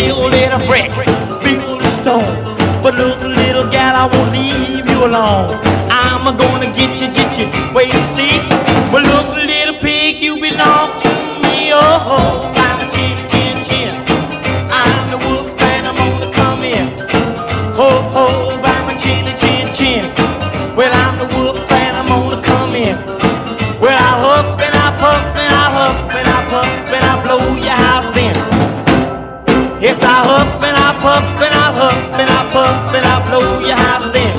build it a brick, build a stone. But look, little gal, I won't leave you alone. I'm gonna get you, just you wait and see. But look, little pig, you belong to me. Oh, I'm a chin, chin, chin. I'm the wolf and I'm gonna come in. Oh, oh, I'm a chin, chin, chin. Well, I'm the wolf and I'm gonna come in. Well, I'll huff and I'll puff and I'll huff and I'll puff and I'll blow your house in. Yes, I'll huff and I'll puff and I'll huff and I'll puff and I'll blow your house in.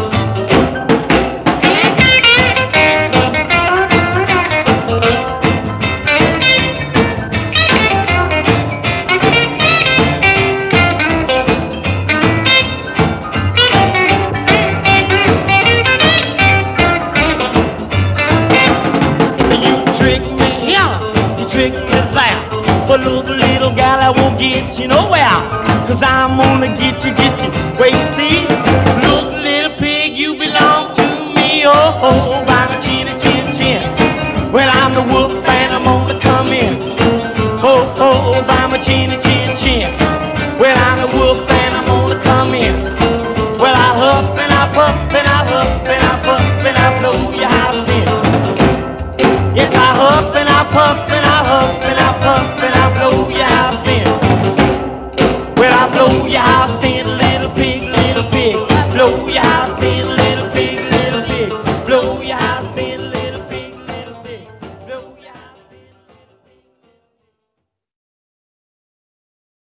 But look, little gal, I won't get you nowhere, 'cause I'm gonna get you, just you wait and see. Look, little pig, you belong to me. Oh, oh, I'm a chinny, chin, chin. Well, I'm the wolf and I'm gonna come in. Oh, oh, I'm a chinny, chin, chin. Well, I'm the wolf and I'm gonna come in. Well, I'll huff and I'll puff and I'll huff and I'll puff and I'll blow your house in. Yes, I'll huff and I'll puff and I'll huff and I'll puff and I'll blow your house in. Well, I'll blow your house in.